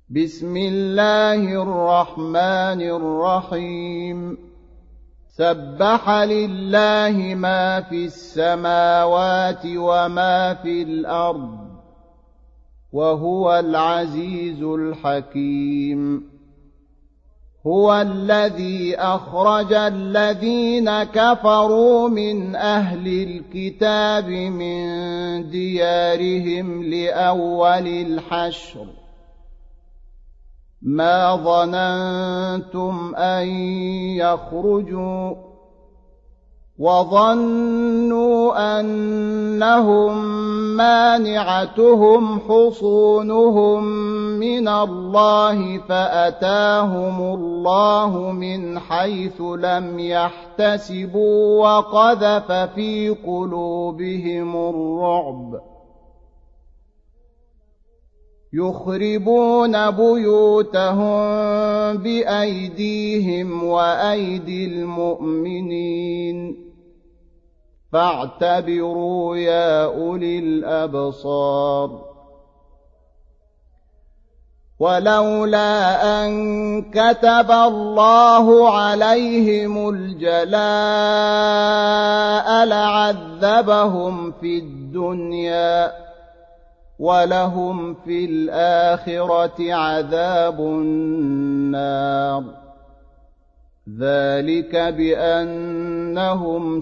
بسم الله الرحمن الرحيم سبح لله ما في السماوات وما في الأرض وهو العزيز الحكيم هو الذي أخرج الذين كفروا من أهل الكتاب من ديارهم لأول الحشر ما ظننتم أن يخرجوا وظنوا أنهم مانعتهم حصونهم من الله فأتاهم الله من حيث لم يحتسبوا وقذف في قلوبهم الرعب يخربون بيوتهم بأيديهم وأيدي المؤمنين فاعتبروا يا أولي الأبصار ولولا أن كتب الله عليهم الجلاء لعذبهم في الدنيا ولهم في الآخرة عذاب النار ذلك بأنهم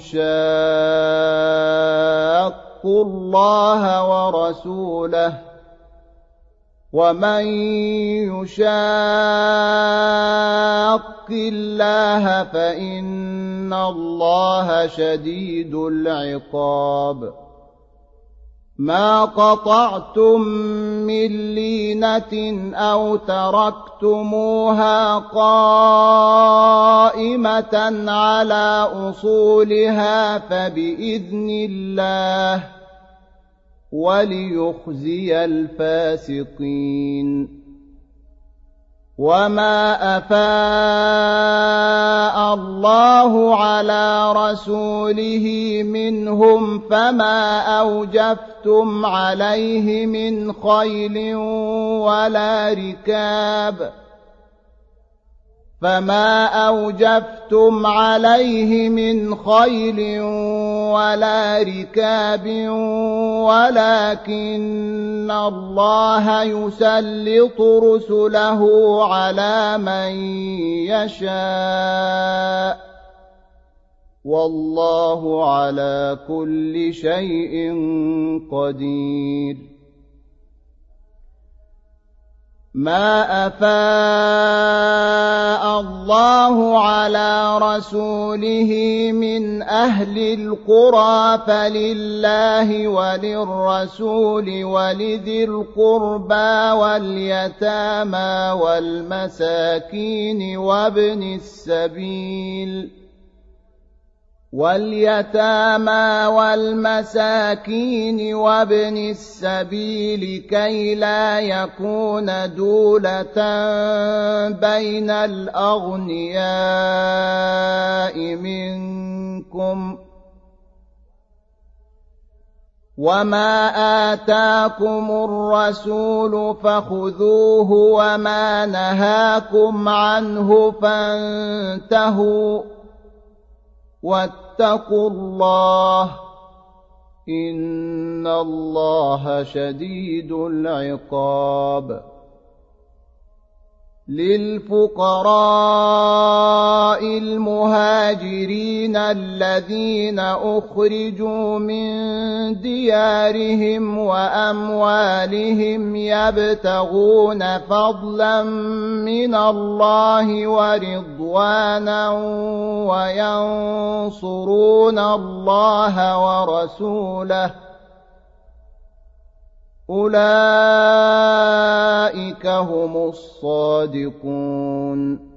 شاقوا الله ورسوله ومن يشاق الله فإن الله شديد العقاب ما قطعتم من لينة أو تركتموها قائمة على أصولها فبإذن الله وليخزي الفاسقين وما أفاء الله على رسوله منهم فما أوجفتم عليه من خيل ولا ركاب ولكن الله يسلط رسله على من يشاء والله على كل شيء قدير ما أفاء الله على رسوله من أهل القرى فلله وللرسول ولذي القربى واليتامى والمساكين وابن السبيل كي لا يكون دولة بين الأغنياء منكم وما آتاكم الرسول فخذوه وما نهاكم عنه فانتهوا واتقوا الله إن الله شديد العقاب للفقراء المهاجرين الذين أخرجوا من ديارهم وأموالهم يبتغون فضلا من الله ورضوانا وينصرون الله ورسوله أولئك هم الصادقون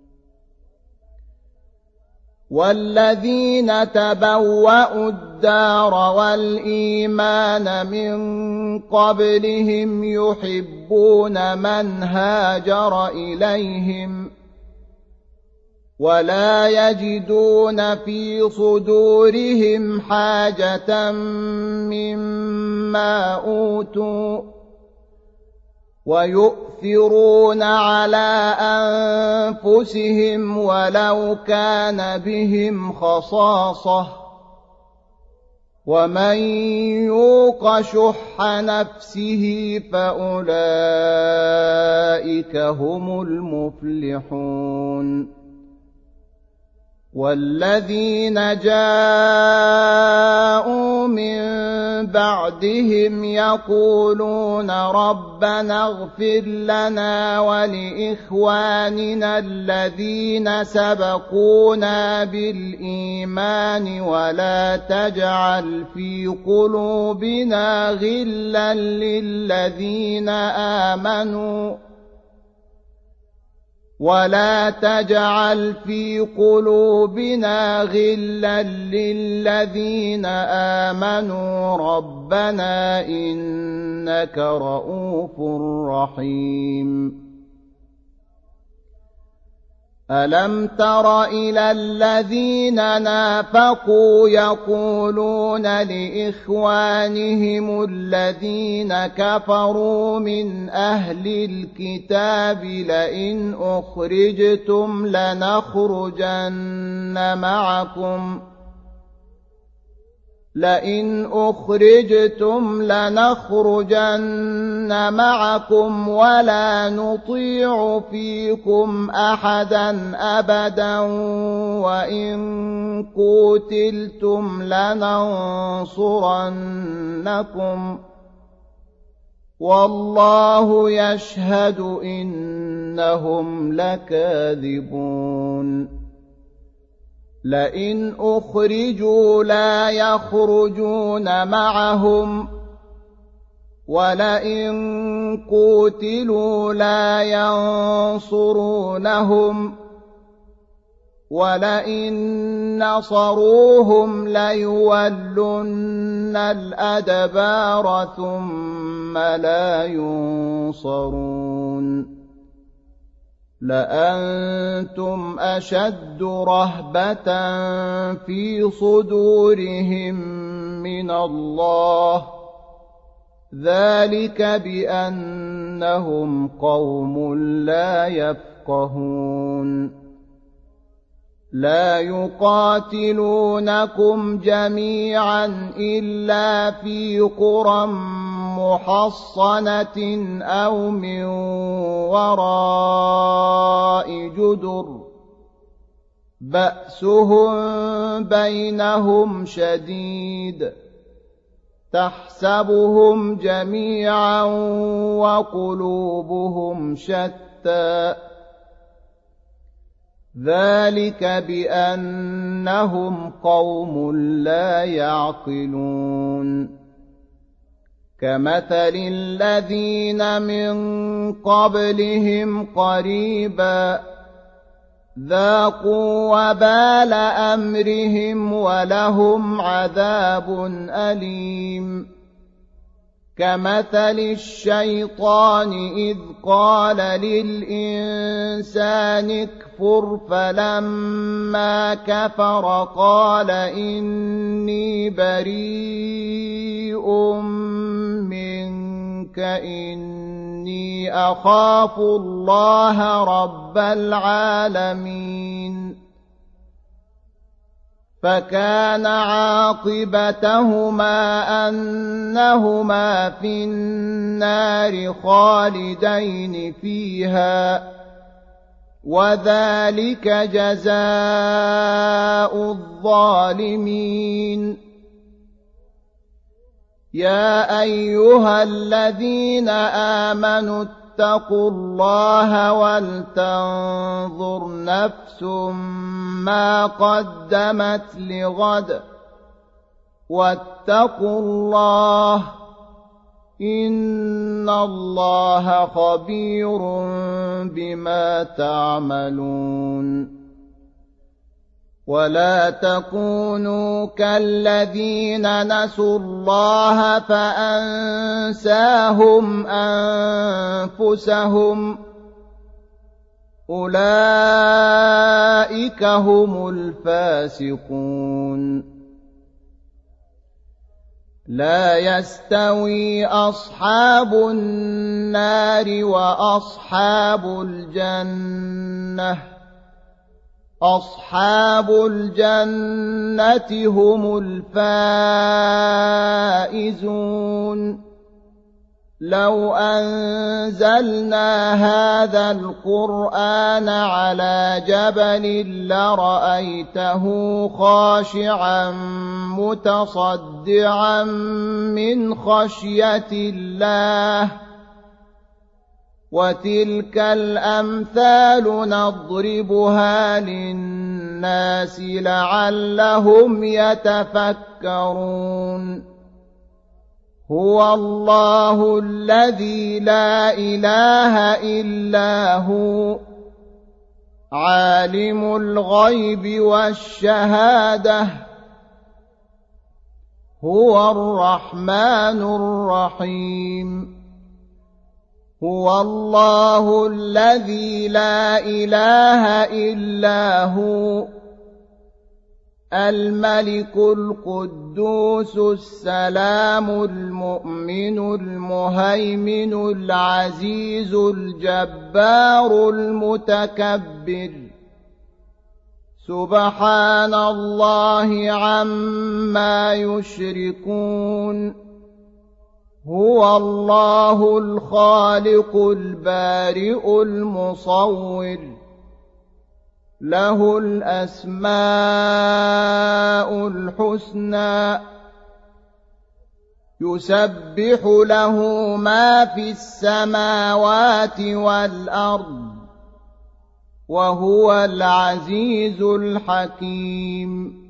والذين تبوأوا الدار والإيمان من قبلهم يحبون من هاجر إليهم ولا يجدون في صدورهم حاجة مما أوتوا ويؤثرون على أنفسهم ولو كان بهم خصاصة ومن يوق شح نفسه فأولئك هم المفلحون والذين جاءوا من بعدهم يقولون ربنا اغفر لنا ولإخواننا الذين سبقونا بالإيمان ولا تجعل في قلوبنا غلا للذين آمنوا ولا تجعل في قلوبنا غلا للذين آمنوا ربنا إنك رؤوف رحيم ألم تر إلى الذين نافقوا يقولون لإخوانهم الذين كفروا من أهل الكتاب لئن أخرجتم لنخرجن معكم ولا نطيع فيكم أحدا أبدا وإن قتلتم لننصرنكم والله يشهد إنهم لكاذبون لئن أخرجوا لا يخرجون معهم ولئن قتلوا لا ينصرونهم ولئن نصروهم ليولن الأدبار ثم لا ينصرون لأنتم أشد رهبة في صدورهم من الله ذلك بأنهم قوم لا يفقهون لا يقاتلونكم جميعا إلا في قرى محصنة أو من وراء جدر بأسهم بينهم شديد تحسبهم جميعا وقلوبهم شتى ذلك بأنهم قوم لا يعقلون كمثل الذين من قبلهم قريبا ذاقوا وبال أمرهم ولهم عذاب أليم كمثل الشيطان إذ قال للإنسان اكفر فلما كفر قال إني بريء منك إني أخاف الله رب العالمين فكان عاقبتهما أنهما في النار خالدين فيها وذلك جزاء الظالمين يا أيها الذين آمنوا اتقوا الله ولتنظر نفس ما قدمت لغد واتقوا الله إن الله خبير بما تعملون ولا تكونوا كالذين نسوا الله فأنساهم أنفسهم أولئك هم الفاسقون لا يستوي أصحاب النار وأصحاب الجنة أصحاب الجنة هم الفائزون لو أنزلنا هذا القرآن على جبل لرأيته خاشعا متصدعا من خشية الله وتلك الأمثال نضربها للناس لعلهم يتفكرون هو الله الذي لا إله إلا هو عالم الغيب والشهادة هو الرحمن الرحيم هو الله الذي لا إله إلا هو الملك القدوس السلام المؤمن المهيمن العزيز الجبار المتكبر سبحان الله عما يشركون هو الله الخالق البارئ المصور له الأسماء الحسنى يسبح له ما في السماوات والأرض وهو العزيز الحكيم